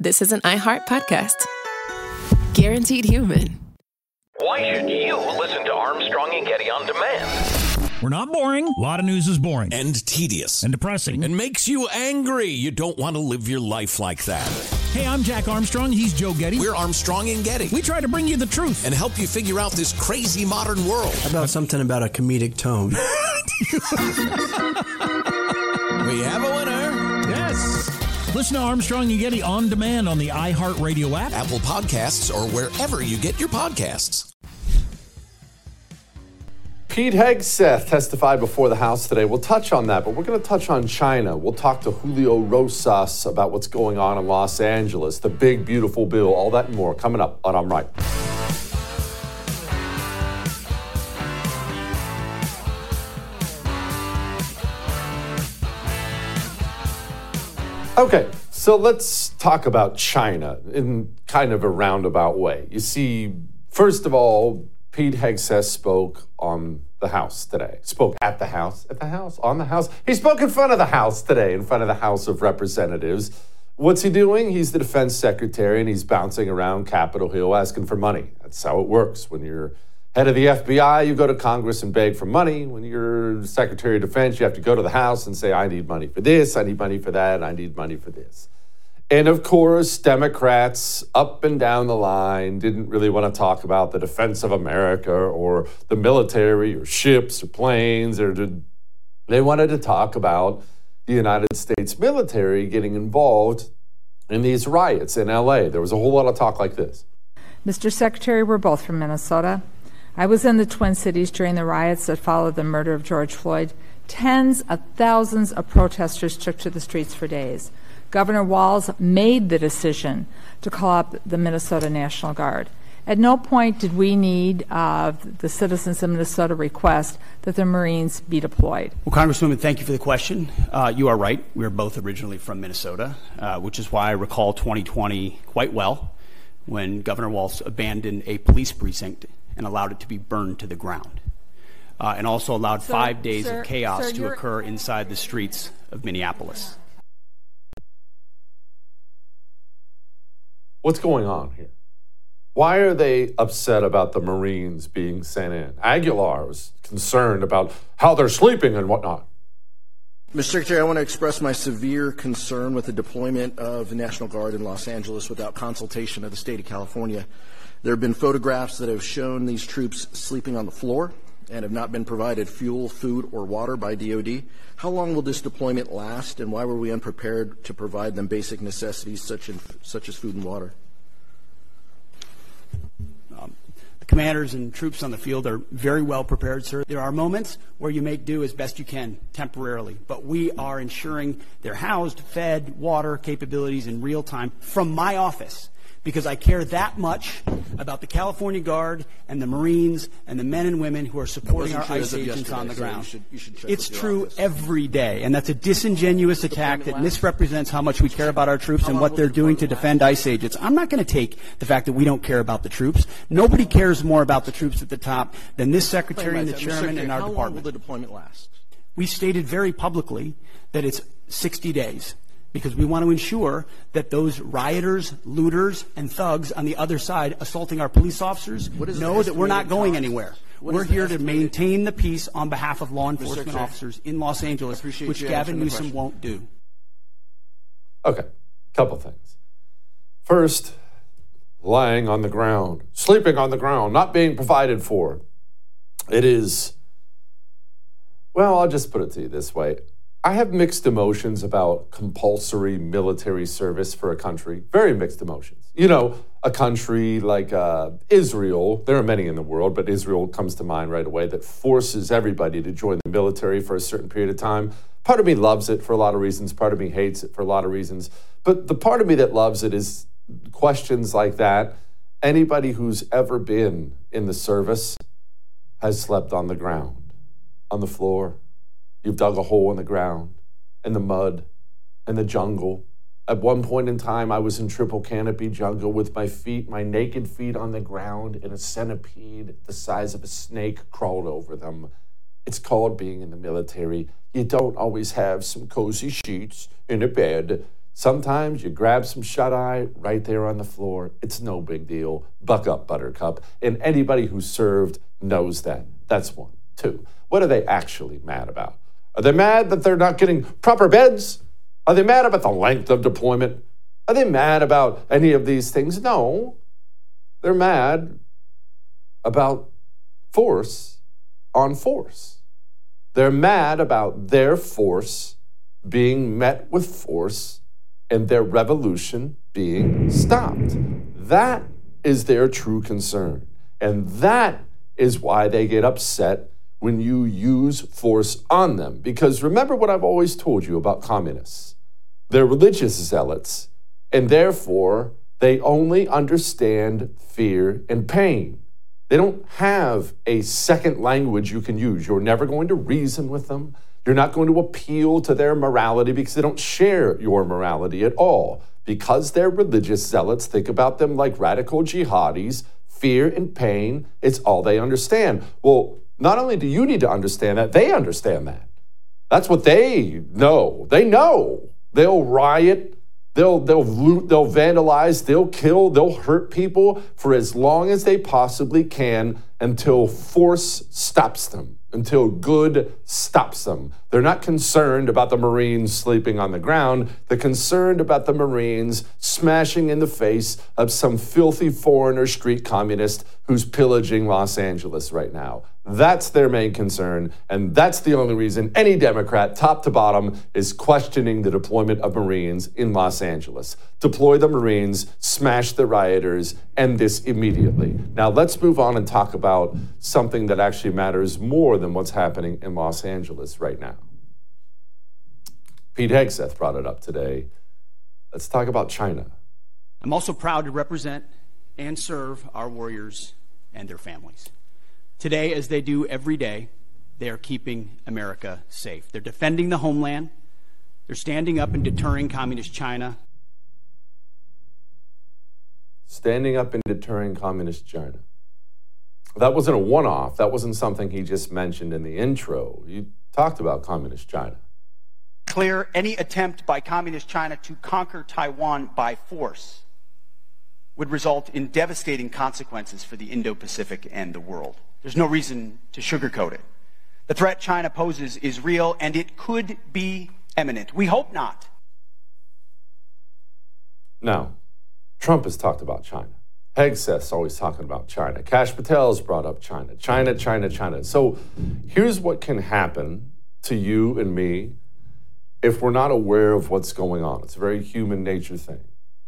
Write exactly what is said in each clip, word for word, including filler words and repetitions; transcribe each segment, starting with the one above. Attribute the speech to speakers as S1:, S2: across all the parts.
S1: this is an iHeart podcast. Guaranteed Human.
S2: Why should you listen to Armstrong and Getty on demand?
S3: We're not boring. A lot of news is boring.
S4: And tedious.
S3: And depressing.
S4: And makes you angry. You don't want to live your life like that.
S3: Hey, I'm Jack Armstrong. He's Joe Getty.
S4: We're Armstrong and Getty.
S3: We try to bring you the truth.
S4: And help you figure out this crazy modern world.
S5: How about something about a comedic tone?
S4: We have a winner.
S3: Yes. Listen to Armstrong and Getty on demand on the iHeartRadio app,
S4: Apple Podcasts, or wherever you get your podcasts.
S6: Pete Hegseth testified before the House today. We'll touch on that, but we're going to touch on China. We'll talk to Julio Rosas about what's going on in Los Angeles, the big, beautiful bill, all that and more coming up on I'm Right. Okay, so let's talk about China in kind of a roundabout way. You see, first of all, Pete Hegseth spoke on the House today. Spoke at the House, at the House, on the House. He spoke in front of the House today, in front of the House of Representatives. What's he doing? He's the defense secretary, and he's bouncing around Capitol Hill asking for money. That's how it works. When you're head of the F B I, you go to Congress and beg for money. When you're Secretary of Defense, you have to go to the House and say, I need money for this, I need money for that, I need money for this. And of course, Democrats up and down the line didn't really want to talk about the defense of America or the military or ships or planes. Or did, they wanted to talk about the United States military getting involved in these riots in L A. There was a whole lot of talk like this.
S7: Mister Secretary, we're both from Minnesota. I was in the Twin Cities during the riots that followed the murder of George Floyd. Tens of thousands of protesters took to the streets for days. Governor Walz made the decision to call up the Minnesota National Guard. At no point did we need uh, the citizens of Minnesota request that the Marines be deployed.
S8: Well, Congresswoman, thank you for the question. Uh, you are right. We are both originally from Minnesota, uh, which is why I recall twenty twenty quite well when Governor Walz abandoned a police precinct and allowed it to be burned to the ground, uh, and also allowed
S7: sir,
S8: five days
S7: sir,
S8: of chaos
S7: sir,
S8: to occur inside the streets of Minneapolis.
S6: What's going on here? Why are they upset about the Marines being sent in? Aguilar was concerned about how they're sleeping and whatnot.
S9: Mister Secretary, I want to express my severe concern with the deployment of the National Guard in Los Angeles without consultation of the state of California. There have been photographs that have shown these troops sleeping on the floor and have not been provided fuel, food, or water by D O D. How long will this deployment last, and why were we unprepared to provide them basic necessities such, in, such as food and water?
S8: Um, the commanders and troops on the field are very well prepared, sir. There are moments where you make do as best you can temporarily, but we are ensuring they're housed, fed, water capabilities in real time from my office, because I care that much about the California Guard and the Marines and the men and women who are supporting our ICE agents on the ground.
S9: You should, you should check
S8: it's
S9: with
S8: true
S9: office.
S8: Every day, and that's a disingenuous attack that misrepresents how much we care about our troops and what they're doing to defend ICE agents. I'm not going to take the fact that we don't care about the troops. Nobody cares more about the troops at the top than this Secretary and the Chairman and our
S9: How
S8: department.
S9: How long will the deployment last?
S8: We stated very publicly that it's sixty days. Because we want to ensure that those rioters, looters, and thugs on the other side assaulting our police officers know that we're not going anywhere. We're here to maintain the peace on behalf of law enforcement officers in Los Angeles, which Gavin Newsom won't do.
S6: Okay, couple things. First, lying on the ground, sleeping on the ground, not being provided for. It is, well, I'll just put it to you this way. I have mixed emotions about compulsory military service for a country. Very mixed emotions. You know, a country like uh, Israel, there are many in the world, but Israel comes to mind right away, that forces everybody to join the military for a certain period of time. Part of me loves it for a lot of reasons. Part of me hates it for a lot of reasons. But the part of me that loves it is questions like that. Anybody who's ever been in the service has slept on the ground, on the floor. You've dug a hole in the ground, in the mud, in the jungle. At one point in time, I was in triple canopy jungle with my feet, my naked feet on the ground, and a centipede the size of a snake crawled over them. It's called being in the military. You don't always have some cozy sheets in a bed Sometimes you grab some shut-eye right there on the floor. It's no big deal. Buck up, Buttercup. And anybody who served knows that. That's one. Two, what are they actually mad about? Are they mad that they're not getting proper beds? Are they mad about the length of deployment? Are they mad about any of these things? No. They're mad about force on force. They're mad about their force being met with force and their revolution being stopped. That is their true concern. And that is why they get upset when you use force on them. Because remember what I've always told you about communists. They're religious zealots, and therefore they only understand fear and pain. They don't have a second language you can use. You're never going to reason with them. You're not going to appeal to their morality because they don't share your morality at all. Because they're religious zealots, think about them like radical jihadis. Fear and pain, it's all they understand. Well, not only do you need to understand that, they understand that. That's what they know. They know. They'll riot. They'll, they'll loot, they'll vandalize, they'll kill, they'll hurt people for as long as they possibly can until force stops them, until good stops them. They're not concerned about the Marines sleeping on the ground. They're concerned about the Marines smashing in the face of some filthy foreigner street communist who's pillaging Los Angeles right now. That's their main concern, and that's the only reason any Democrat, top to bottom, is questioning the deployment of Marines in Los Angeles. Deploy the Marines, smash the rioters, end this immediately. Now let's move on and talk about something that actually matters more than what's happening in Los Angeles right now. Pete Hegseth brought it up today. Let's talk about China.
S8: I'm also proud to represent and serve our warriors and their families. Today, as they do every day, they are keeping America safe. They're defending the homeland. They're standing up and deterring communist China.
S6: Standing up and deterring communist China. That wasn't a one-off. That wasn't something he just mentioned in the intro. You talked about communist China.
S10: Clear any attempt by communist China to conquer Taiwan by force would result in devastating consequences for the Indo-Pacific and the world. There's no reason to sugarcoat it. The threat China poses is real, and it could be imminent. We hope not.
S6: Now, Trump has talked about China. Hegseth's always talking about China. Kash Patel's brought up China. China, China, China. So here's what can happen to you and me if we're not aware of what's going on. It's a very human nature thing.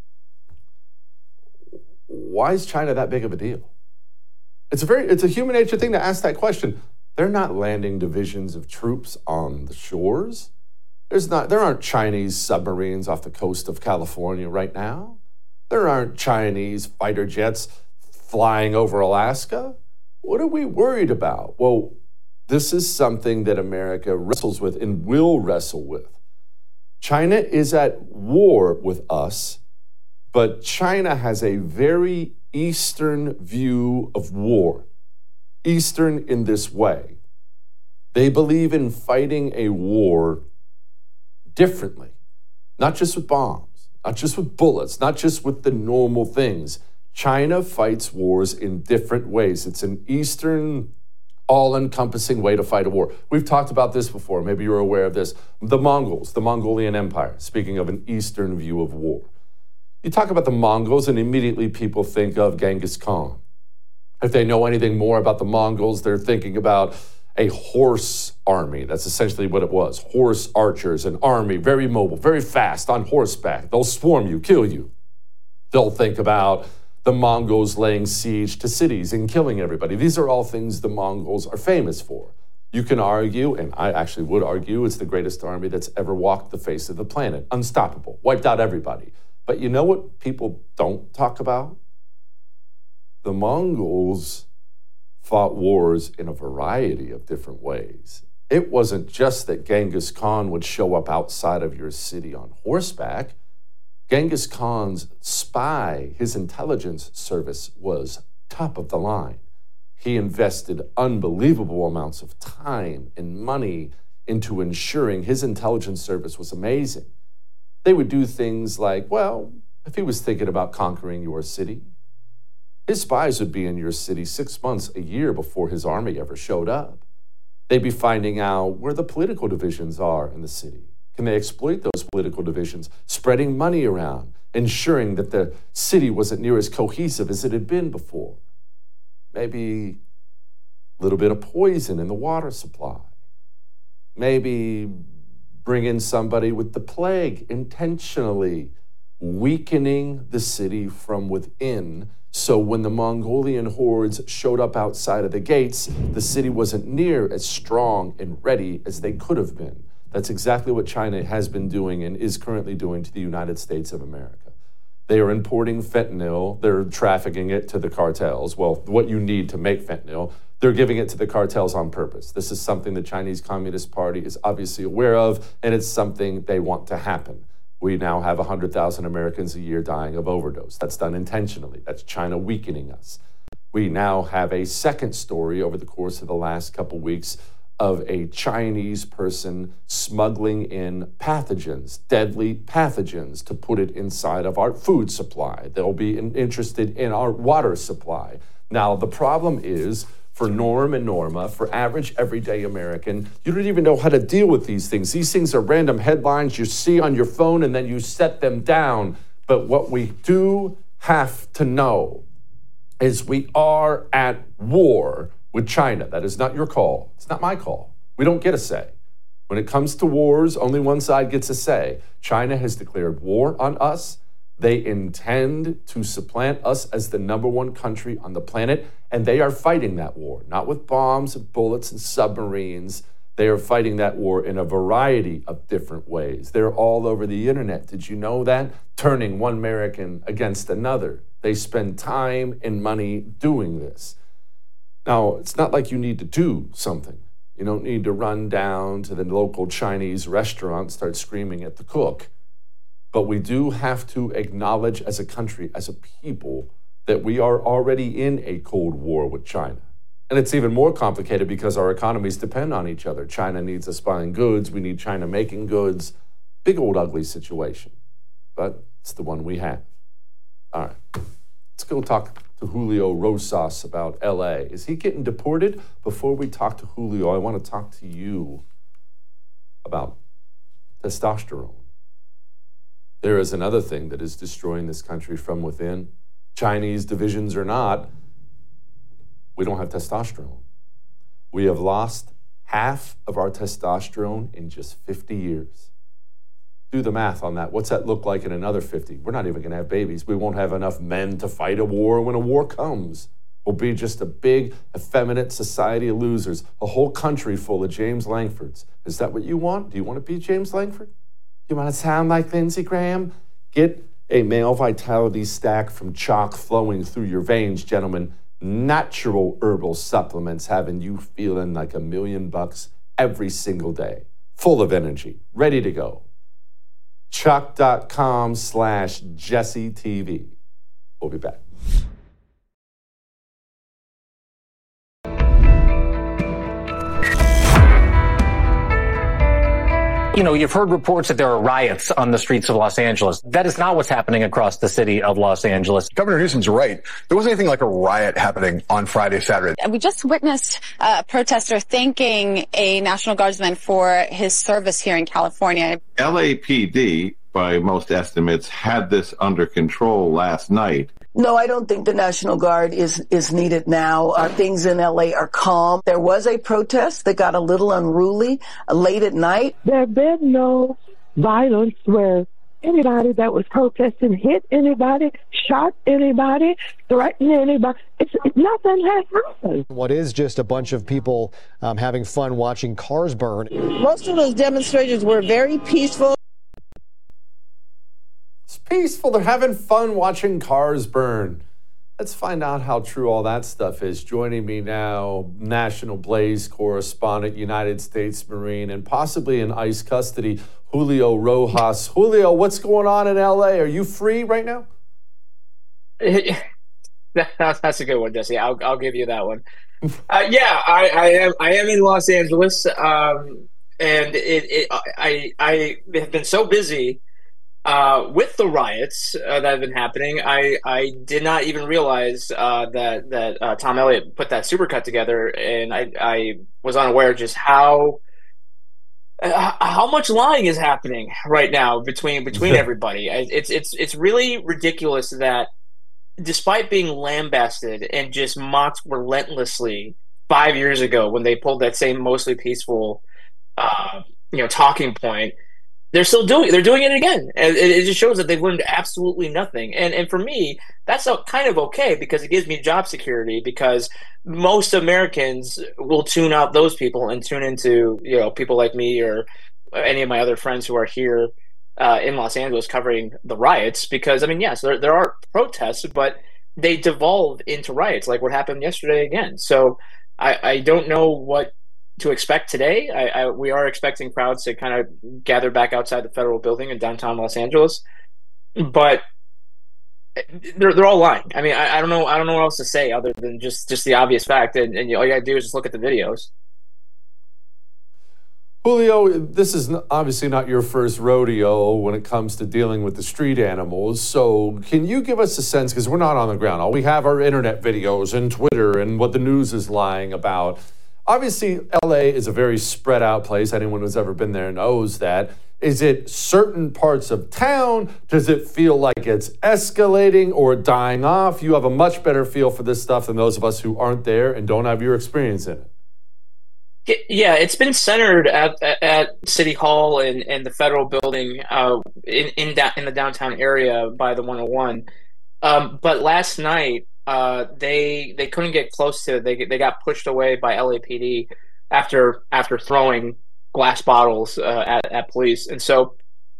S6: Why is China that big of a deal? It's a very, it's a human nature thing to ask that question. They're not landing divisions of troops on the shores. There's not, there aren't Chinese submarines off the coast of California right now. There aren't Chinese fighter jets flying over Alaska. What are we worried about? Well, this is something that America wrestles with and will wrestle with. China is at war with us, but China has a very Eastern view of war. Eastern in this way. They believe in fighting a war differently, not just with bombs, not just with bullets, not just with the normal things. China fights wars in different ways. It's an Eastern, all-encompassing way to fight a war. We've talked about this before. Maybe you're aware of this. The Mongols, the Mongolian Empire, speaking of an Eastern view of war. You talk about the Mongols, and immediately people think of Genghis Khan. If they know anything more about the Mongols, they're thinking about a horse army. That's essentially what it was. Horse archers, an army, very mobile, very fast, on horseback. They'll swarm you, kill you. They'll think about the Mongols laying siege to cities and killing everybody. These are all things the Mongols are famous for. You can argue, and I actually would argue, it's the greatest army that's ever walked the face of the planet. Unstoppable, wiped out everybody. But you know what people don't talk about? The Mongols fought wars in a variety of different ways. It wasn't just that Genghis Khan would show up outside of your city on horseback. Genghis Khan's spy, his intelligence service, was top of the line. He invested unbelievable amounts of time and money into ensuring his intelligence service was amazing. they would do things like, well, if he was thinking about conquering your city, his spies would be in your city six months, a year before his army ever showed up. They'd be finding out where the political divisions are in the city. Can they exploit those political divisions, spreading money around, ensuring that the city wasn't near as cohesive as it had been before? Maybe a little bit of poison in the water supply. Maybe bring in somebody with the plague, intentionally weakening the city from within. So when the Mongolian hordes showed up outside of the gates, the city wasn't near as strong and ready as they could have been. That's exactly what China has been doing and is currently doing to the United States of America. They are importing fentanyl. They're trafficking it to the cartels. Well, what you need to make fentanyl, they're giving it to the cartels on purpose. This is something the Chinese Communist Party is obviously aware of, and it's something they want to happen. We now have one hundred thousand Americans a year dying of overdose. That's done intentionally. That's China weakening us. We now have a second story over the course of the last couple weeks of a Chinese person smuggling in pathogens, deadly pathogens, to put it inside of our food supply. They'll be in, interested in our water supply. Now, the problem is, for Norm and Norma, for average everyday American, you don't even know how to deal with these things. These things are random headlines you see on your phone and then you set them down. But what we do have to know is we are at war with China. That is not your call. It's not my call. We don't get a say. When it comes to wars, only one side gets a say. China has declared war on us. They intend to supplant us as the number one country on the planet, and they are fighting that war, not with bombs and bullets and submarines. They are fighting that war in a variety of different ways. They're all over the internet. Did you know that? Turning one American against another. They spend time and money doing this. Now, it's not like you need to do something. You don't need to run down to the local Chinese restaurant and start screaming at the cook. But we do have to acknowledge as a country, as a people, that we are already in a Cold War with China. And it's even more complicated because our economies depend on each other. China needs us buying goods. We need China making goods. Big old ugly situation. But it's the one we have. All right. Let's go talk to Julio Rosas about L A. Is he getting deported? Before we talk to Julio, I want to talk to you about testosterone. There is another thing that is destroying this country from within. Chinese divisions or not, we don't have testosterone. We have lost half of our testosterone in just fifty years. Do the math on that. What's that look like in another fifty? We're not even going to have babies. We won't have enough men to fight a war when a war comes. We'll be just a big, effeminate society of losers, a whole country full of James Langfords. Is that what you want? Do you want to be James Langford? You want to sound like Lindsey Graham? Get a male vitality stack from chalk flowing through your veins, gentlemen. Natural herbal supplements having you feeling like a million bucks every single day. Full of energy, ready to go. Chuck.com slash Jesse TV. We'll be back.
S11: You know, you've heard reports that there are riots on the streets of Los Angeles. That is not what's happening across the city of Los Angeles.
S12: Governor Newsom's right. There wasn't anything like a riot happening on Friday, Saturday.
S13: We just witnessed a protester thanking a National Guardsman for his service here in California.
S14: L A P D, by most estimates, had this under control last night.
S15: No, I don't think the National Guard is, is needed now. Uh, things in L A are calm. There was a protest that got a little unruly uh, late at night.
S16: There have been no violence where anybody that was protesting hit anybody, shot anybody, threatened anybody. It's, it's nothing has happened.
S17: What is just a bunch of people um, having fun watching cars burn.
S18: Most of those demonstrations were very peaceful.
S6: It's peaceful. They're having fun watching cars burn. Let's find out how true all that stuff is. Joining me now, National Blaze correspondent, United States Marine, and possibly in ICE custody, Julio Rojas. Julio, what's going on in L A? Are you free right now?
S19: That's a good one, Jesse. I'll I'll give you that one. Uh, yeah, I, I am. I am in Los Angeles, um, and it, it I I have been so busy. uh, with the riots uh, that have been happening, I, I did not even realize uh, that that uh, Tom Elliott put that supercut together, and I, I was unaware just how uh, how much lying is happening right now between between everybody. It's it's it's really ridiculous that despite being lambasted and just mocked relentlessly five years ago when they pulled that same mostly peaceful, uh, you know, talking point. They're still doing. They're doing it again, and it, it just shows that they've learned absolutely nothing. And and for me, that's a, kind of okay because it gives me job security. Because most Americans will tune out those people and tune into you know people like me or any of my other friends who are here uh, in Los Angeles covering the riots. Because I mean, yes, there there are protests, but they devolve into riots, like what happened yesterday again. So I, I don't know what to expect today. I, I, we are expecting crowds to kind of gather back outside the federal building in downtown Los Angeles, but they're they're all lying. I mean, I, I don't know. I don't know what else to say other than just just the obvious fact. And, and all you gotta do is just look at the videos.
S6: Julio, this is obviously not your first rodeo when it comes to dealing with the street animals. So can you give us a sense, because we're not on the ground, all we have are internet videos and Twitter and what the news is lying about. Obviously, L A is a very spread out place. Anyone who's ever been there knows that. Is it certain parts of town? Does it feel like it's escalating or dying off? You have a much better feel for this stuff than those of us who aren't there and don't have your experience in it.
S19: Yeah, it's been centered at at City Hall and, and the federal building uh, in in, da- in the downtown area by the one oh one. Um, but last night, Uh, they they couldn't get close to it. They they got pushed away by L A P D after after throwing glass bottles uh, at at police. And so,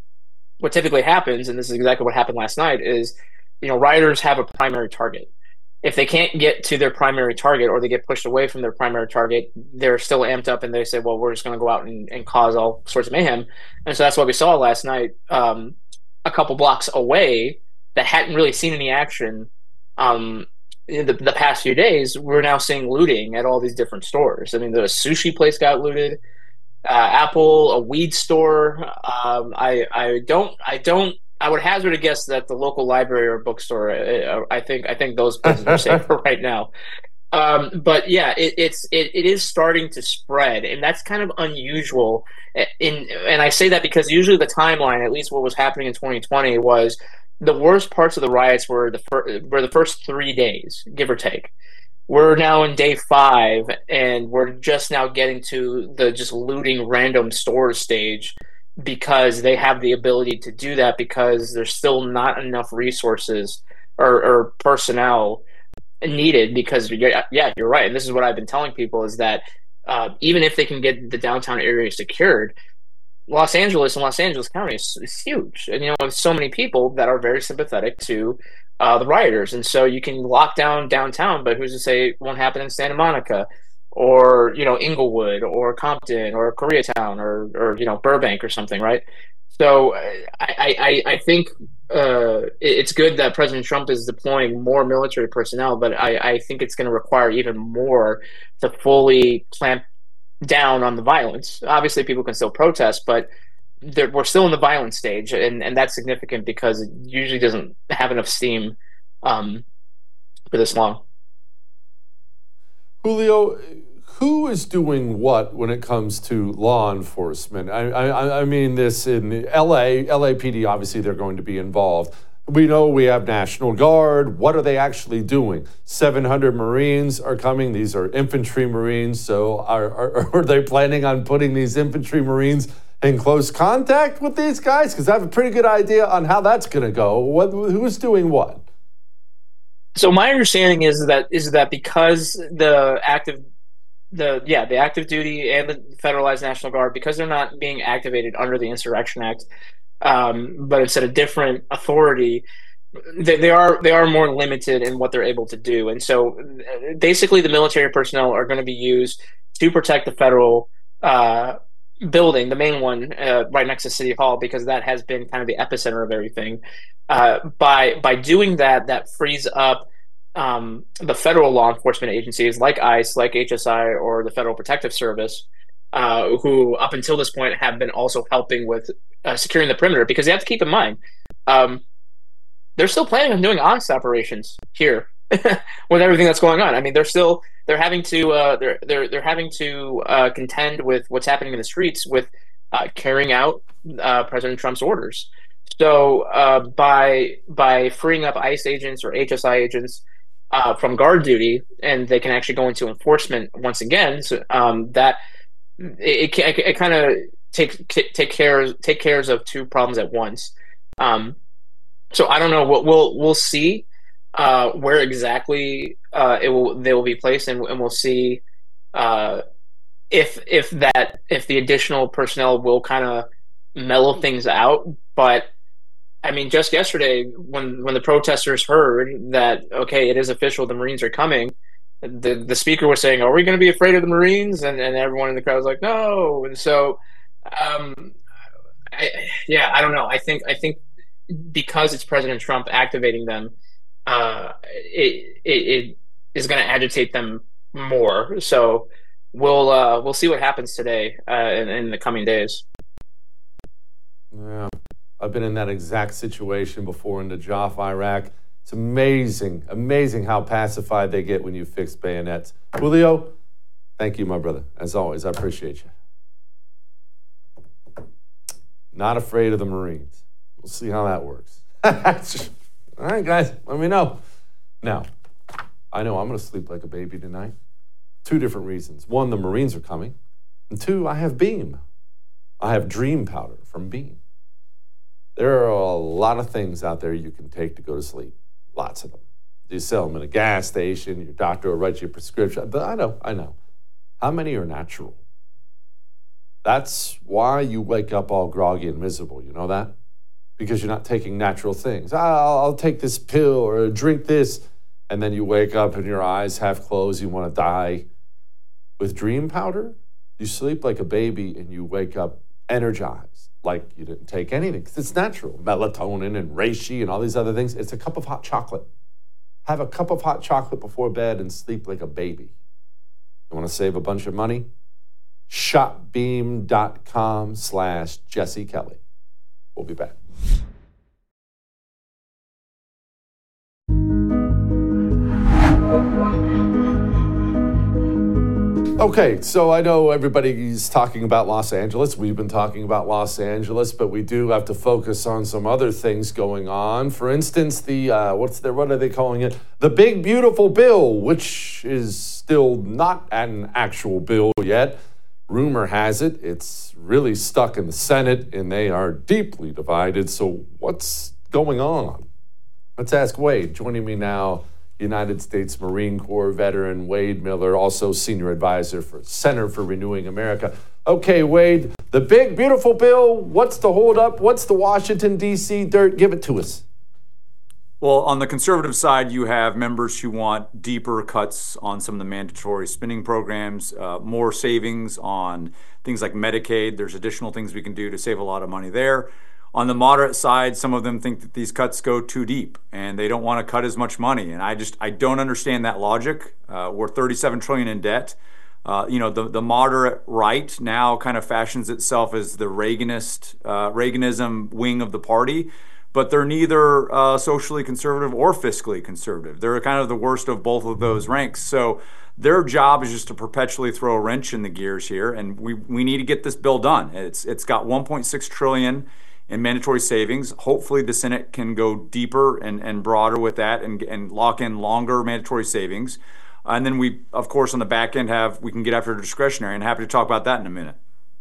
S19: what typically happens, and this is exactly what happened last night, is you know rioters have a primary target. If they can't get to their primary target or they get pushed away from their primary target, they're still amped up and they say, well, we're just going to go out and, and cause all sorts of mayhem. And so that's what we saw last night. Um, a couple blocks away that hadn't really seen any action. Um, In the, the past few days, we're now seeing looting at all these different stores. I mean, the sushi place got looted, uh, Apple, a weed store. Um, I, I don't, I don't, I would hazard a guess that the local library or bookstore. I, I think, I think those places are safer right now. Um, but yeah, it, it's, it, it is starting to spread, and that's kind of unusual. In, and I say that because usually the timeline, at least what was happening in twenty twenty, was the worst parts of the riots were the fir- were the first three days, give or take. We're now in day five, and we're just now getting to the just looting random stores stage because they have the ability to do that because there's still not enough resources or, or personnel needed. Because yeah, you're right. And this is what I've been telling people is that uh, even if they can get the downtown area secured, Los Angeles and Los Angeles County is, is huge. And, you know, there's so many people that are very sympathetic to uh, the rioters. And so you can lock down downtown, but who's to say it won't happen in Santa Monica or, you know, Inglewood or Compton or Koreatown or, or you know, Burbank or something, right? So I, I, I think uh, it's good that President Trump is deploying more military personnel, but I, I think it's going to require even more to fully clamp down on the violence. Obviously, people can still protest, but we're still in the violent stage, and, and that's significant because it usually doesn't have enough steam um, for this long.
S6: Julio, who is doing what when it comes to law enforcement? I, I, I mean this in L A, L A P D, obviously they're going to be involved. We know we have National Guard. What are they actually doing? seven hundred Marines are coming. These are infantry Marines. So are, are, are they planning on putting these infantry Marines in close contact with these guys? Because I have a pretty good idea on how that's going to go. What, who's doing what?
S19: So my understanding is that is that because the active, the yeah, the active duty and the federalized National Guard, because they're not being activated under the Insurrection Act, Um, but it's at a different authority. They, they are they are more limited in what they're able to do, and so basically the military personnel are going to be used to protect the federal uh, building, the main one uh, right next to City Hall, because that has been kind of the epicenter of everything. Uh, by by doing that, that frees up um, the federal law enforcement agencies like ICE, like H S I, or the Federal Protective Service uh, who up until this point have been also helping with uh, securing the perimeter, because you have to keep in mind, um, they're still planning on doing honest operations here with everything that's going on. I mean, they're still they're having to uh, they're they're they're having to uh, contend with what's happening in the streets with uh, carrying out uh, President Trump's orders. So uh, by by freeing up ICE agents or H S I agents uh, from guard duty, and they can actually go into enforcement once again, so, um, that it it, it kind of take take care take cares of two problems at once. Um, so I don't know. We'll we'll, we'll see uh, where exactly uh, it will they will be placed, and, and we'll see uh, if if that if the additional personnel will kind of mellow things out, but. I mean, just yesterday, when, when the protesters heard that, okay, it is official, the Marines are coming, the the speaker was saying, are we going to be afraid of the Marines? And and everyone in the crowd was like, no. And so, um, I, yeah, I don't know. I think I think because it's President Trump activating them, uh, it, it, it is going to agitate them more. So we'll uh, we'll see what happens today uh, in, in the coming days.
S6: Yeah. I've been in that exact situation before in the Najaf, Iraq. It's amazing, amazing how pacified they get when you fix bayonets. Julio, thank you, my brother. As always, I appreciate you. Not afraid of the Marines. We'll see how that works. All right, guys, let me know. Now, I know I'm going to sleep like a baby tonight. Two different reasons. One, the Marines are coming. And two, I have Beam. I have Dream Powder from Beam. There are a lot of things out there you can take to go to sleep. Lots of them. You sell them in a gas station, your doctor will write you a prescription. But I know, I know. How many are natural? That's why you wake up all groggy and miserable. You know that? Because you're not taking natural things. I'll, I'll take this pill or drink this. And then you wake up and your eyes half closed. You want to die. With Dream Powder, you sleep like a baby and you wake up energized. Like you didn't take anything, because it's natural. Melatonin and reishi and all these other things. It's a cup of hot chocolate. Have a cup of hot chocolate before bed and sleep like a baby. You want to save a bunch of money? Shopbeam.com slash Jesse Kelly. We'll be back. Okay, so I know everybody's talking about Los Angeles. We've been talking about Los Angeles, but we do have to focus on some other things going on. For instance, the, uh, what's the, what are they calling it? The Big Beautiful Bill, which is still not an actual bill yet. Rumor has it, it's really stuck in the Senate, and they are deeply divided. So what's going on? Let's ask Wade. Joining me now, United States Marine Corps veteran Wade Miller, also senior advisor for Center for Renewing America. Okay, Wade, the Big Beautiful Bill, what's the holdup? What's the Washington, D C dirt? Give it to us.
S20: Well, on the conservative side, you have members who want deeper cuts on some of the mandatory spending programs, uh, more savings on things like Medicaid. There's additional things we can do to save a lot of money there. On the moderate side, some of them think that these cuts go too deep and they don't want to cut as much money. And I just, I don't understand that logic. Uh, we're thirty-seven trillion dollars in debt. Uh, you know, the, the moderate right now kind of fashions itself as the Reaganist, uh, Reaganism wing of the party, but they're neither uh, socially conservative or fiscally conservative. They're kind of the worst of both of those ranks. So their job is just to perpetually throw a wrench in the gears here. And we, we need to get this bill done. It's, it's got one point six trillion dollars in mandatory savings. Hopefully the Senate can go deeper and, and broader with that and, and lock in longer mandatory savings. And then we, of course, on the back end have, we can get after discretionary, and happy to talk about that in a minute.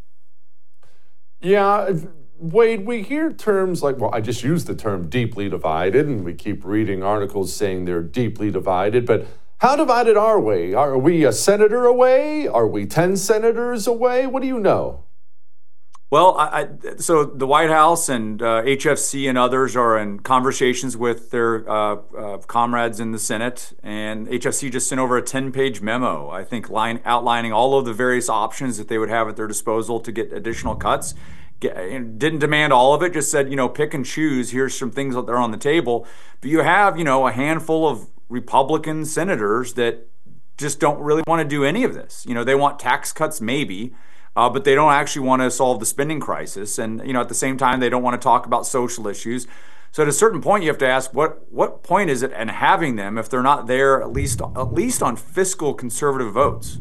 S6: Yeah, Wade, we hear terms like, well, I just used the term deeply divided, and we keep reading articles saying they're deeply divided, but how divided are we? Are we a senator away? Are we ten senators away? What do you know?
S20: Well, I, I, so the White House and uh, H F C and others are in conversations with their uh, uh, comrades in the Senate, and H F C just sent over a ten-page memo, I think, line, outlining all of the various options that they would have at their disposal to get additional cuts. Get, didn't demand all of it, just said, you know, pick and choose. Here's some things that are on the table. But you have, you know, a handful of Republican senators that just don't really want to do any of this. You know, they want tax cuts maybe. uh, but they don't actually want to solve the spending crisis. And, you know, at the same time, they don't want to talk about social issues. So at a certain point, you have to ask, what what point is it in having them if they're not there at least at least on fiscal conservative votes?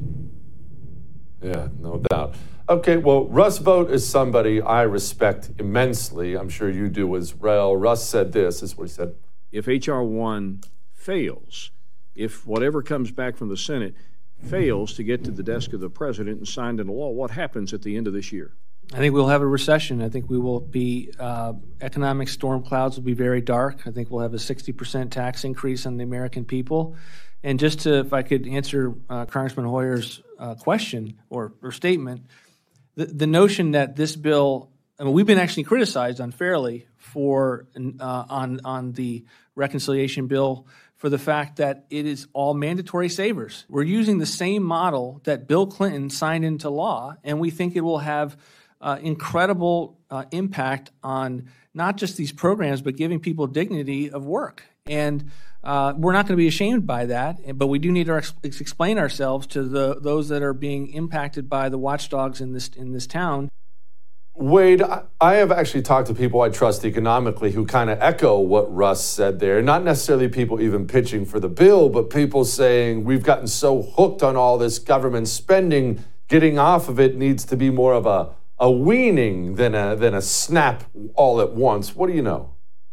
S6: Yeah, no doubt. Okay, well, Russ Vought is somebody I respect immensely. I'm sure you do as well. Russ said this, this is what he said.
S21: If H R one fails, if whatever comes back from the Senate fails to get to the desk of the president and signed into law, what happens at the end of this year?
S22: I think we'll have a recession. I think we will be, uh, economic storm clouds will be very dark. I think we'll have a sixty percent tax increase on the American people. And just to, if I could answer uh, Congressman Hoyer's uh, question or, or statement, the, the notion that this bill, I mean, we've been actually criticized unfairly for uh, on on the reconciliation bill for the fact that it is all mandatory savers. We're using the same model that Bill Clinton signed into law, and we think it will have uh, incredible uh, impact on not just these programs, but giving people dignity of work. And uh, we're not going to be ashamed by that, but we do need to ex- explain ourselves to the those that are being impacted by the watchdogs in this in this town.
S6: Wade, I have actually talked to people I trust economically who kind of echo what Russ said there. Not necessarily people even pitching for the bill, but people saying we've gotten so hooked on all this government spending, getting off of it needs to be more of a, a weaning than a, than a snap all at once. What do you know?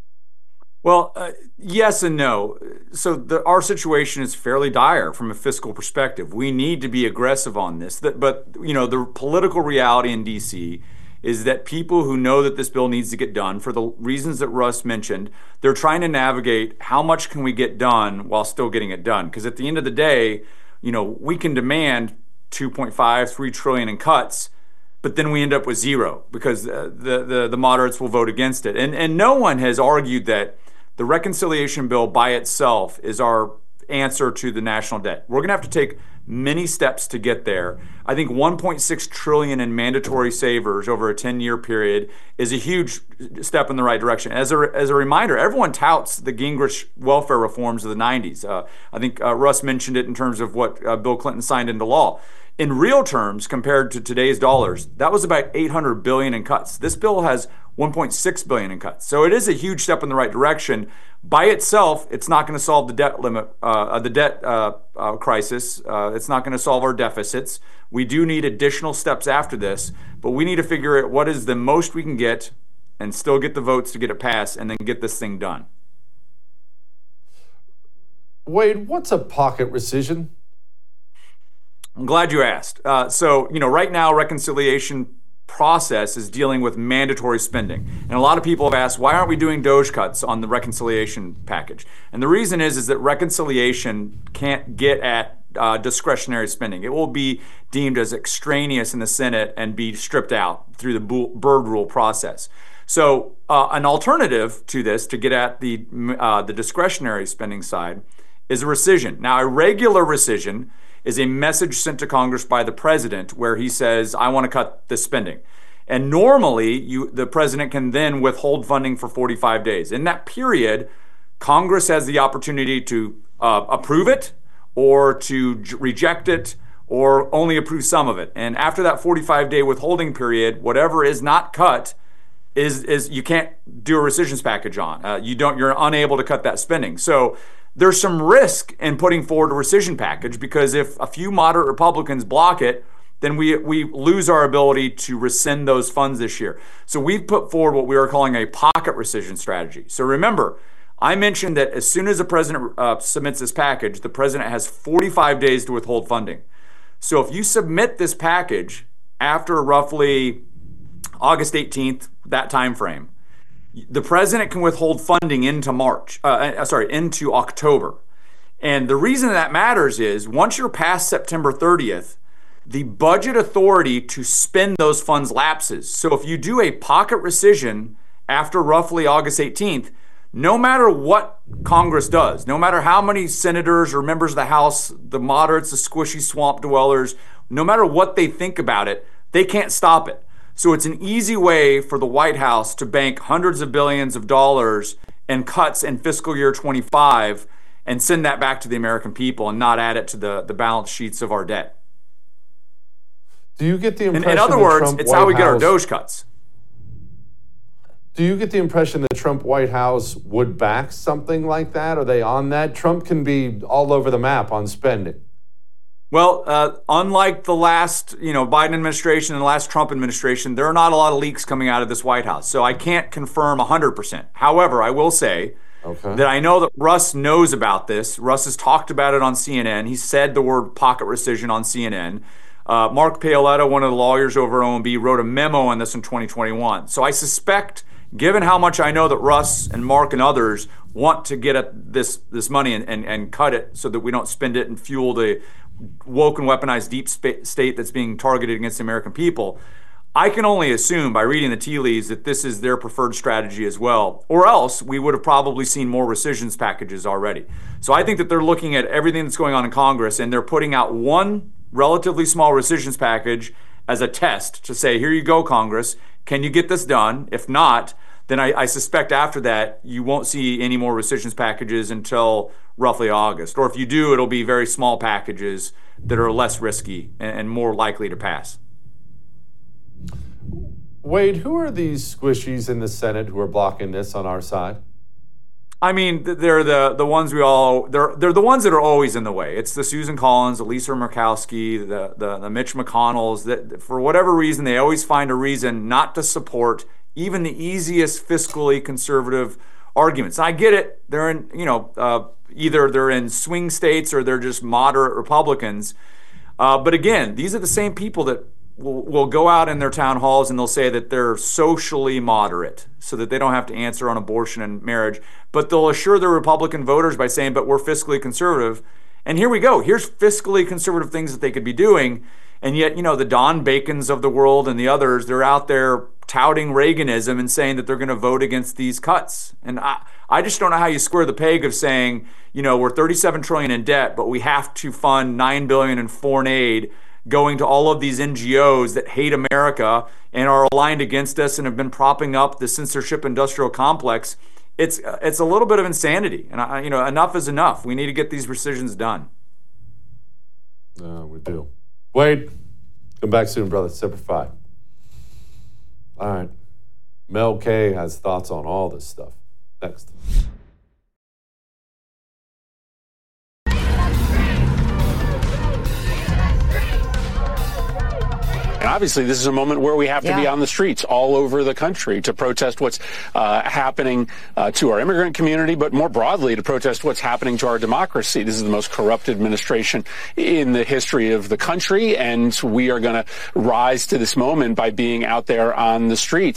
S20: Well, uh, yes and no. So the, our situation is fairly dire from a fiscal perspective. We need to be aggressive on this. That, but, you know, the political reality in D C is that people who know that this bill needs to get done, for the reasons that Russ mentioned, they're trying to navigate how much can we get done while still getting it done. Because at the end of the day, you know, we can demand two point five, three trillion in cuts, but then we end up with zero because uh, the, the the moderates will vote against it. And and no one has argued that the reconciliation bill by itself is our answer to the national debt. We're going to have to take many steps to get there. I think one point six trillion in mandatory savers over a ten-year period is a huge step in the right direction. As a, as a reminder, everyone touts the Gingrich welfare reforms of the nineties. Uh, I think uh, Russ mentioned it in terms of what uh, Bill Clinton signed into law. In real terms, compared to today's dollars, that was about eight hundred billion dollars in cuts. This bill has one point six billion dollars in cuts. So it is a huge step in the right direction. By itself, it's not going to solve the debt limit, uh, the debt uh, uh, crisis. Uh, it's not going to solve our deficits. We do need additional steps after this, but we need to figure out what is the most we can get and still get the votes to get it passed and then get this thing done.
S6: Wade, what's a pocket rescission?
S20: I'm glad you asked. Uh, so, you know, right now, reconciliation process is dealing with mandatory spending. And a lot of people have asked, why aren't we doing Doge cuts on the reconciliation package? And the reason is, is that reconciliation can't get at uh, discretionary spending. It will be deemed as extraneous in the Senate and be stripped out through the Byrd rule process. So uh, an alternative to this, to get at the, uh, the discretionary spending side, is a rescission. Now, a regular rescission is a message sent to Congress by the president where he says, I want to cut the spending. And normally, you, the president can then withhold funding for forty-five days. In that period, Congress has the opportunity to uh, approve it or to j- reject it or only approve some of it. And after that forty-five day withholding period, whatever is not cut is, is you can't do a rescissions package on. Uh, you don't, you're unable to cut that spending. So there's some risk in putting forward a rescission package because if a few moderate Republicans block it, then we we lose our ability to rescind those funds this year. So we've put forward what we are calling a pocket rescission strategy. So remember, I mentioned that as soon as the president uh, submits this package, the president has forty-five days to withhold funding. So if you submit this package after roughly August eighteenth, that time frame, the president can withhold funding into March, uh, sorry, into October. And the reason that matters is once you're past September thirtieth, the budget authority to spend those funds lapses. So if you do a pocket rescission after roughly August eighteenth, no matter what Congress does, no matter how many senators or members of the House, the moderates, the squishy swamp dwellers, no matter what they think about it, they can't stop it. So it's an easy way for the White House to bank hundreds of billions of dollars in cuts in fiscal year twenty-five and send that back to the American people and not add it to the, the balance sheets of our debt.
S6: Do you get the
S20: In,
S6: impression
S20: in other
S6: that
S20: words,
S6: Trump
S20: it's
S6: White
S20: how we get our
S6: House-
S20: Doge cuts.
S6: Do you get the impression that Trump White House would back something like that? Are they on that? Trump can be all over the map on spending.
S20: Well, uh, unlike the last, you know, Biden administration and the last Trump administration, there are not a lot of leaks coming out of this White House. So I can't confirm one hundred percent. However, I will say
S6: okay.
S20: that I know that Russ knows about this. Russ has talked about it on C N N. He said the word pocket rescission on C N N. Uh, Mark Paoletta, one of the lawyers over at O M B, wrote a memo on this in twenty twenty-one. So I suspect, given how much I know that Russ and Mark and others want to get at this this money and, and, and cut it so that we don't spend it and fuel the woke and weaponized deep spa- state that's being targeted against the American people, I can only assume by reading the tea leaves that this is their preferred strategy as well. Or else we would have probably seen more rescissions packages already. So I think that they're looking at everything that's going on in Congress and they're putting out one relatively small rescissions package as a test to say, here you go, Congress. Can you get this done? If not, then I, I suspect after that you won't see any more rescissions packages until roughly August. Or if you do, it'll be very small packages that are less risky and, and more likely to pass.
S6: Wade, who are these squishies in the Senate who are blocking this on our side?
S20: I mean, they're the the ones we all they're they're the ones that are always in the way. It's the Susan Collins, the Lisa Murkowski, the the, the Mitch McConnells. That for whatever reason they always find a reason not to support even the easiest fiscally conservative arguments. I get it. They're in you know uh, either they're in swing states or they're just moderate Republicans. Uh, but again, these are the same people that will, will go out in their town halls and they'll say that they're socially moderate so that they don't have to answer on abortion and marriage. But they'll assure their Republican voters by saying, but we're fiscally conservative. And here we go. Here's fiscally conservative things that they could be doing. And yet, you know, the Don Bacons of the world and the others, they're out there touting Reaganism and saying that they're going to vote against these cuts. And I, I just don't know how you square the peg of saying, you know, we're thirty-seven trillion dollars in debt, but we have to fund nine billion dollars in foreign aid going to all of these N G Os that hate America and are aligned against us and have been propping up the censorship industrial complex. It's it's a little bit of insanity. And, I, you know, enough is enough. We need to get these rescissions done.
S6: No, we do. Wade, come back soon, brother. Semper Fi. All right. Mel K has thoughts on all this stuff. Next.
S1: And obviously, this is a moment where we have to
S2: yeah.
S1: be on the streets all over the country to protest what's uh, happening uh, to our immigrant community, but more broadly to protest what's happening to our democracy. This is the most corrupt administration in the history of the country, and we are going to rise to this moment by being out there on the streets.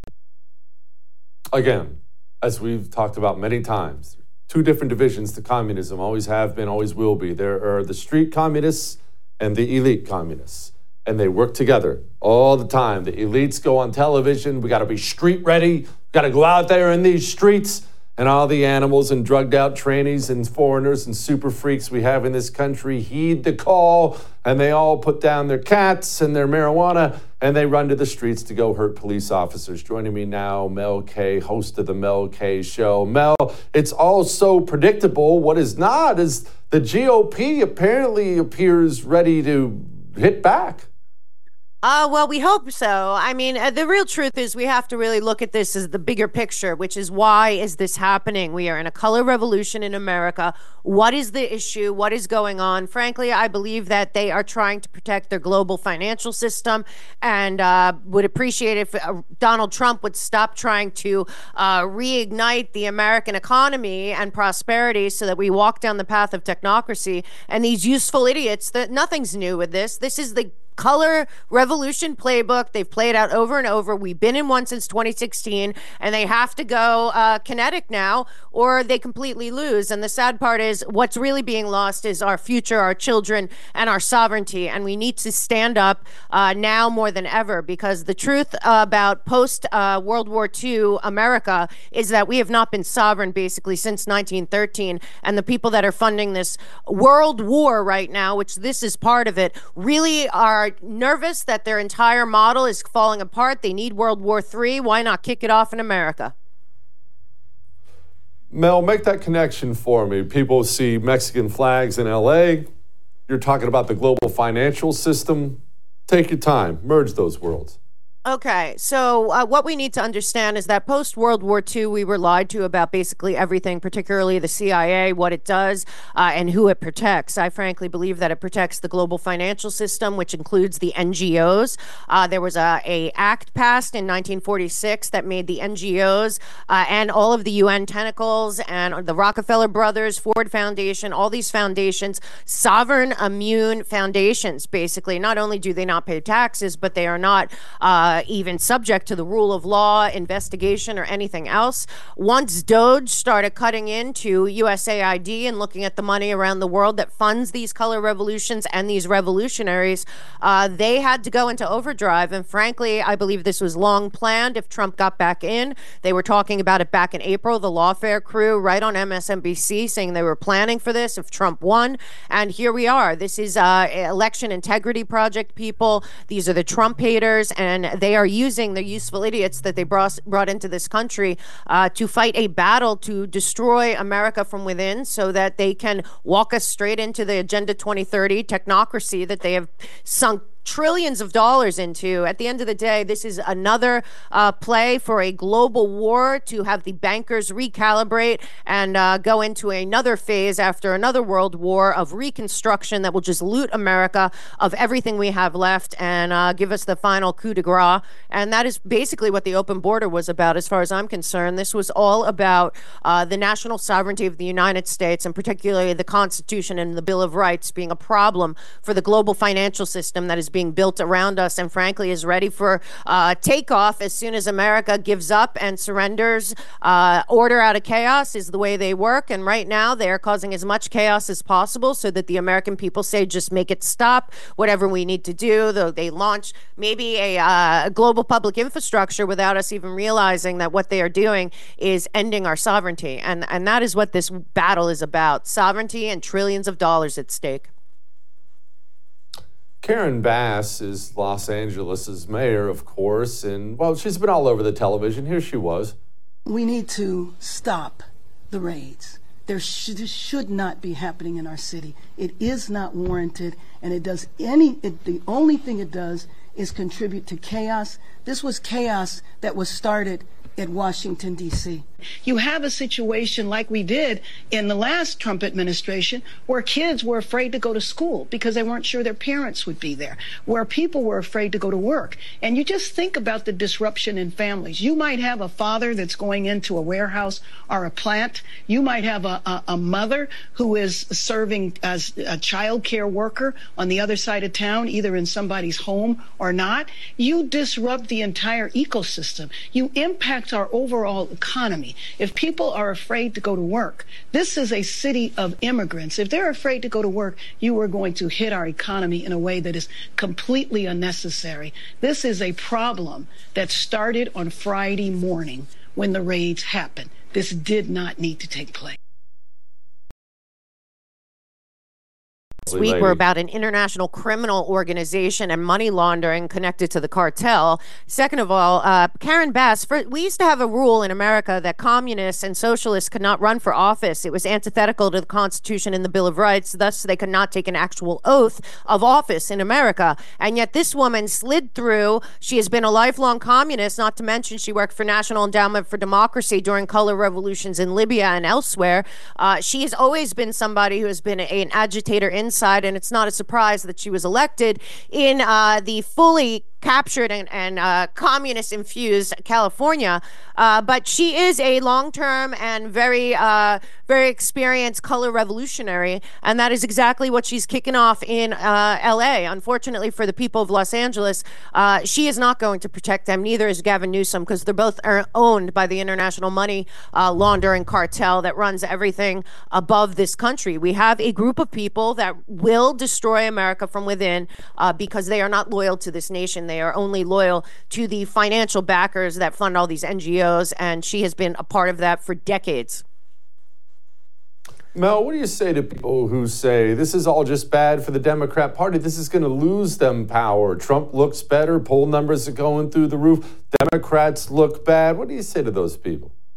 S6: Again, as we've talked about many times, two different divisions to communism, always have been, always will be. There are the street communists and the elite communists. And they work together all the time. The elites go on television. We got to be street ready. We got to go out there in these streets. And all the animals and drugged out trainees and foreigners and super freaks we have in this country heed the call. And they all put down their cats and their marijuana and they run to the streets to go hurt police officers. Joining me now, Mel K, host of the Mel K Show. Mel, it's all so predictable. What is not is the G O P apparently appears ready to hit back.
S2: Uh, well, we hope so. I mean, uh, the real truth is we have to really look at this as the bigger picture, which is why is this happening? We are in a color revolution in America. What is the issue? What is going on? Frankly, I believe that they are trying to protect their global financial system and uh, would appreciate if uh, Donald Trump would stop trying to uh, reignite the American economy and prosperity so that we walk down the path of technocracy. And these useful idiots, that nothing's new with this. This is the color revolution playbook. They've played out over and over. We've been in one since twenty sixteen, and they have to go uh, kinetic now, or they completely lose. And the sad part is what's really being lost is our future, our children, and our sovereignty. And we need to stand up uh, now more than ever, because the truth uh, about post uh, World War Two America is that we have not been sovereign basically since nineteen thirteen. And the people that are funding this world war right now, which this is part of it, really are nervous that their entire model is falling apart. They need World War Three. Why not kick it off in America?
S6: Mel, make that connection for me. People see Mexican flags in L A. You're talking about the global financial system Take your time. Merge those worlds.
S2: Okay, so uh, what we need to understand is that post World War Two, we were lied to about basically everything, particularly the C I A, what it does, uh, and who it protects. I frankly believe that it protects the global financial system, which includes the N G Os. Uh, there was a, a act passed in nineteen forty-six that made the N G Os uh, and all of the U N tentacles and the Rockefeller Brothers, Ford Foundation, all these foundations, sovereign immune foundations, basically. Not only do they not pay taxes, but they are not uh, Uh, even subject to the rule of law, investigation, or anything else. Once Doge started cutting into U S A I D and looking at the money around the world that funds these color revolutions and these revolutionaries, uh, they had to go into overdrive. And frankly, I believe this was long planned. If Trump got back in, they were talking about it back in April, the lawfare crew right on M S N B C saying they were planning for this if Trump won. And here we are. This is uh, Election Integrity Project people. These are the Trump haters, and they are using the useful idiots that they brought, brought into this country uh, to fight a battle to destroy America from within so that they can walk us straight into the Agenda twenty thirty technocracy that they have sunk trillions of dollars into. At the end of the day, this is another uh, play for a global war to have the bankers recalibrate and uh, go into another phase after another world war of reconstruction that will just loot America of everything we have left and uh, give us the final coup de grace. And that is basically what the open border was about, as far as I'm concerned. This was all about uh, the national sovereignty of the United States, and particularly the Constitution and the Bill of Rights being a problem for the global financial system that is being built around us, and frankly is ready for uh, takeoff as soon as America gives up and surrenders. Uh, order out of chaos is the way they work, and right now they are causing as much chaos as possible so that the American people say, just make it stop, whatever we need to do. Though they launch maybe a uh, global public infrastructure without us even realizing that what they are doing is ending our sovereignty, and, and that is what this battle is about, sovereignty and trillions of dollars at stake.
S6: Karen Bass is Los Angeles' mayor, of course, and, well, she's been all over the television. Here she was.
S3: We need to stop the raids. There sh- this should not be happening in our city. It is not warranted, and it does any, it, the only thing it does is contribute to chaos. This was chaos that was started at Washington, D C You have a situation like we did in the last Trump administration, where kids were afraid to go to school because they weren't sure their parents would be there, where people were afraid to go to work. And you just think about the disruption in families. You might have a father that's going into a warehouse or a plant. You might have a, a, a mother who is serving as a child care worker on the other side of town, either in somebody's home or not. You disrupt the entire ecosystem. You impact our overall economy. If people are afraid to go to work, this is a city of immigrants. If they're afraid to go to work, you are going to hit our economy in a way that is completely unnecessary. This is a problem that started on Friday morning when the raids happened. This did not need to take place.
S2: This week were about an international criminal organization and money laundering connected to the cartel. Second of all, uh, Karen Bass, for, we used to have a rule in America that communists and socialists could not run for office. It was antithetical to the Constitution and the Bill of Rights. Thus, they could not take an actual oath of office in America. And yet this woman slid through. She has been a lifelong communist, not to mention she worked for National Endowment for Democracy during color revolutions in Libya and elsewhere. Uh, she has always been somebody who has been a, an agitator inside. And it's not a surprise that she was elected in uh, the fully captured and, and uh, communist-infused California. Uh, but she is a long-term and very, uh, very experienced color revolutionary, and that is exactly what she's kicking off in uh, L A. Unfortunately for the people of Los Angeles, uh, she is not going to protect them. Neither is Gavin Newsom, because they're both are owned by the international money uh, laundering cartel that runs everything above this country. We have a group of people that will destroy America from within uh, because they are not loyal to this nation. They are only loyal to the financial backers that fund all these N G Os, and she has been a part of that for decades.
S6: Mel, what do you say to people who say this is all just bad for the Democrat Party? This is going to lose them power. Trump looks better. Poll numbers are going through the roof. Democrats look bad. What do you say to those people?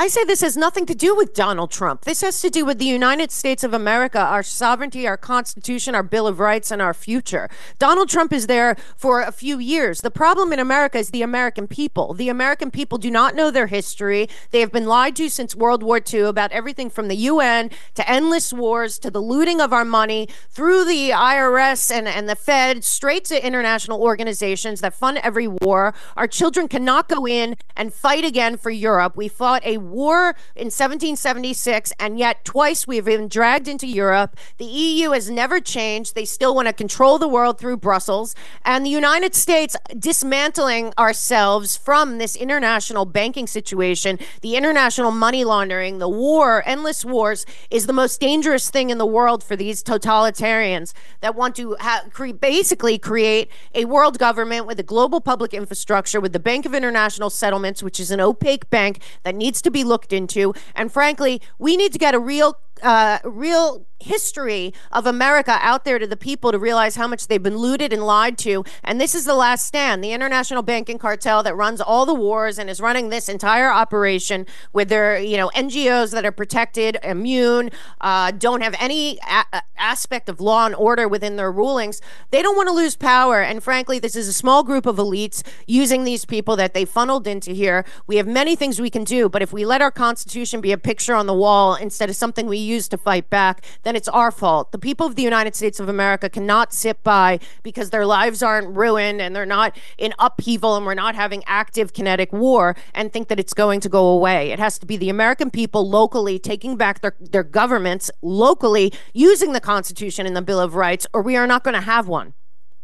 S2: I say this has nothing to do with Donald Trump. This has to do with the United States of America, our sovereignty, our Constitution, our Bill of Rights, and our future. Donald Trump is there for a few years. The problem in America is the American people. The American people do not know their history. They have been lied to since World War Two about everything from the U N to endless wars to the looting of our money through the I R S and, and the Fed, straight to international organizations that fund every war. Our children cannot go in and fight again for Europe. We fought a war in seventeen seventy-six, and yet twice we've been dragged into Europe. The E U has never changed. They still want to control the world through Brussels. And the United States dismantling ourselves from this international banking situation, the international money laundering, the war, endless wars, is the most dangerous thing in the world for these totalitarians that want to ha- cre- basically create a world government with a global public infrastructure, with the Bank of International Settlements, which is an opaque bank that needs to be looked into. And frankly, we need to get a real uh, real history of America out there to the people to realize how much they've been looted and lied to. And this is the last stand. The international banking cartel that runs all the wars and is running this entire operation with their, you know, N G Os that are protected, immune, uh, don't have any a- aspect of law and order within their rulings. They don't want to lose power. And frankly, this is a small group of elites using these people that they funneled into here. We have many things we can do, but if we let our Constitution be a picture on the wall instead of something we use to fight back, then it's our fault. The people of the United States of America cannot sit by because their lives aren't ruined and they're not in upheaval and we're not having active kinetic war and think that it's going to go away. It has to be the American people locally taking back their, their governments locally, using the Constitution and the Bill of Rights, or we are not going to have one.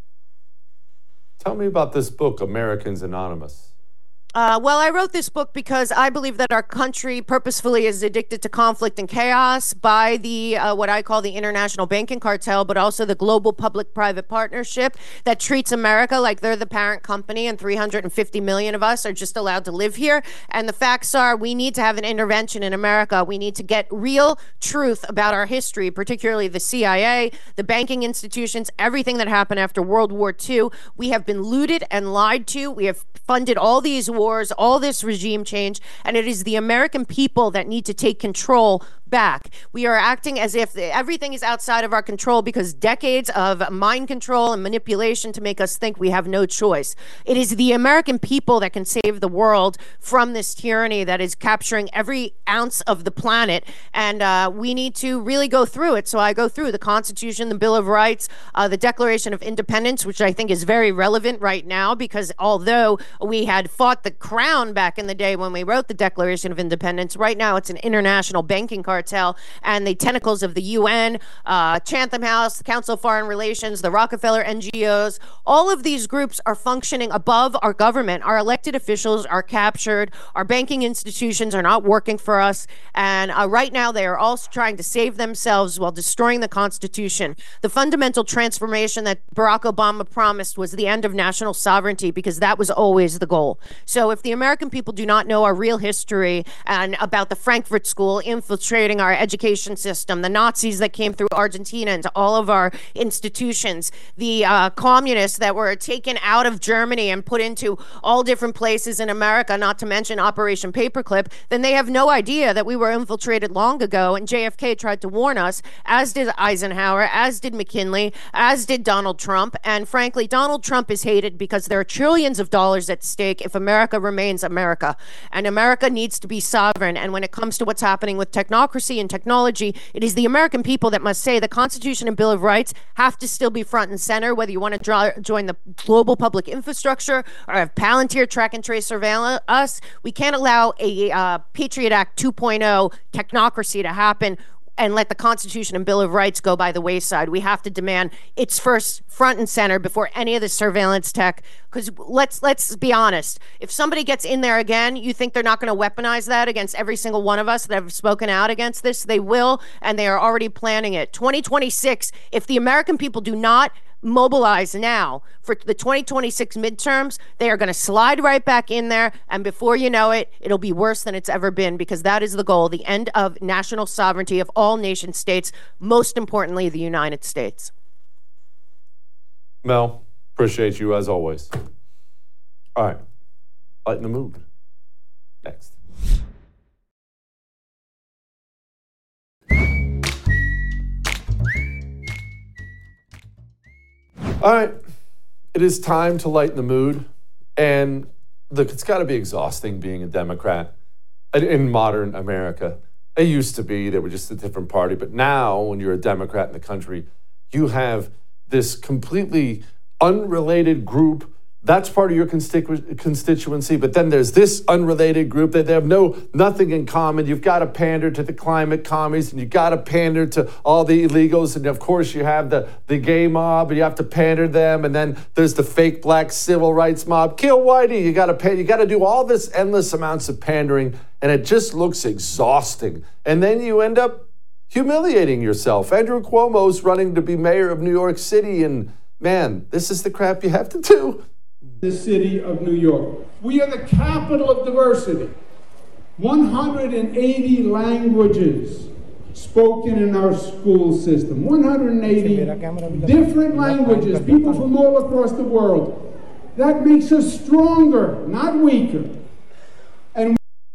S6: Tell me about this book, Americans Anonymous.
S2: Uh, well, I wrote this book because I believe that our country purposefully is addicted to conflict and chaos by the uh, what I call the international banking cartel, but also the global public-private partnership that treats America like they're the parent company and three hundred fifty million of us are just allowed to live here. And the facts are we need to have an intervention in America. We need to get real truth about our history, particularly the C I A, the banking institutions, everything that happened after World War Two. We have been looted and lied to. We have funded all these wars, all this regime change, and it is the American people that need to take control back. We are acting as if everything is outside of our control because decades of mind control and manipulation to make us think we have no choice. It is the American people that can save the world from this tyranny that is capturing every ounce of the planet, and uh, we need to really go through it. So I go through the Constitution, the Bill of Rights, uh, the Declaration of Independence, which I think is very relevant right now because although we had fought the crown back in the day when we wrote the Declaration of Independence, right now it's an international banking cartel and the tentacles of the U N, uh, Chatham House, the Council of Foreign Relations, the Rockefeller N G Os, all of these groups are functioning above our government. Our elected officials are captured. Our banking institutions are not working for us. And uh, right now they are all trying to save themselves while destroying the Constitution. The fundamental transformation that Barack Obama promised was the end of national sovereignty because that was always the goal. So if the American people do not know our real history and about the Frankfurt School infiltrating our education system, the Nazis that came through Argentina into all of our institutions, the uh, communists that were taken out of Germany and put into all different places in America, not to mention Operation Paperclip, then they have no idea that we were infiltrated long ago. And J F K tried to warn us, as did Eisenhower, as did McKinley, as did Donald Trump. And frankly, Donald Trump is hated because there are trillions of dollars at stake if America remains America. And America needs to be sovereign. And when it comes to what's happening with technocracy and technology, it is the American people that must say the Constitution and Bill of Rights have to still be front and center, whether you want to draw, join the global public infrastructure or have Palantir track and trace surveil us. We can't allow a uh, Patriot Act two point oh technocracy to happen and let the Constitution and Bill of Rights go by the wayside. We have to demand it's first front and center before any of the surveillance tech. Because let's let's be honest, if somebody gets in there again, you think they're not going to weaponize that against every single one of us that have spoken out against this? They will, and they are already planning it. twenty twenty-six, if the American people do not mobilize now for the twenty twenty-six midterms, they are going to slide right back in there, and before you know it, it'll be worse than it's ever been, because that is the goal, the end of national sovereignty of all nation states, most importantly the United States.
S6: Mel, appreciate you as always. All right, lighten the mood. Next. All right. It is time to lighten the mood. And look, it's got to be exhausting being a Democrat in modern America. It used to be, they were just a different party. But now, when you're a Democrat in the country, you have this completely unrelated group. That's part of your constitu- constituency. But then there's this unrelated group that they have no nothing in common. You've got to pander to the climate commies, and you've got to pander to all the illegals. And of course, you have the, the gay mob, and you have to pander to them. And then there's the fake black civil rights mob. Kill Whitey. You got to pay. You got to do all this endless amounts of pandering, and it just looks exhausting. And then you end up humiliating yourself. Andrew Cuomo's running to be mayor of New York City, and man, this is the crap you have to do.
S4: The city of New York. We are the capital of diversity. one hundred eighty languages spoken in our school system. one hundred eighty different languages, people from all across the world. That makes us stronger, not weaker. And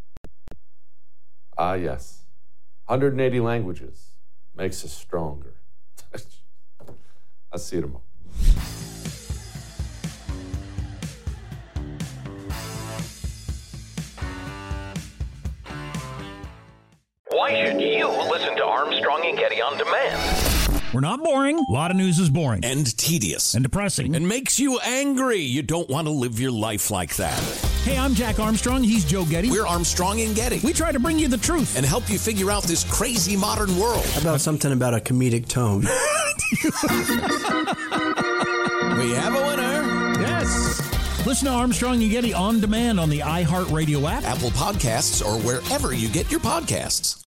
S6: Ah, yes. one hundred eighty languages makes us stronger. I'll see you tomorrow.
S5: Why should you listen to Armstrong and Getty on demand?
S23: We're not boring. A lot of news is boring.
S24: And tedious.
S23: And depressing.
S24: And makes you angry. You don't want to live your life like that.
S23: Hey, I'm Jack Armstrong. He's Joe Getty.
S24: We're Armstrong and Getty.
S23: We try to bring you the truth.
S24: And help you figure out this crazy modern world.
S25: How about something about a comedic tone?
S24: We have a winner.
S23: Yes. Listen to Armstrong and Getty on demand on the iHeartRadio app,
S24: Apple Podcasts, or wherever you get your podcasts.